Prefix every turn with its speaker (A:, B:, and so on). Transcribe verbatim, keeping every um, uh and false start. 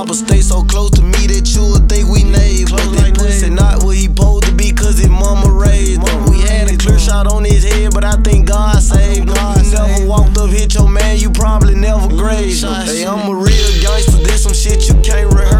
A: rapper stay so close to me that you would think we neighbors. That pussy not what he supposed to be, cause his mama raised him. We had a clear shot on his head, but I think God saved him. You never walked up, hit your man, you probably never grazed him. Hey, I'm a real gangster, this some shit you can't rehearse.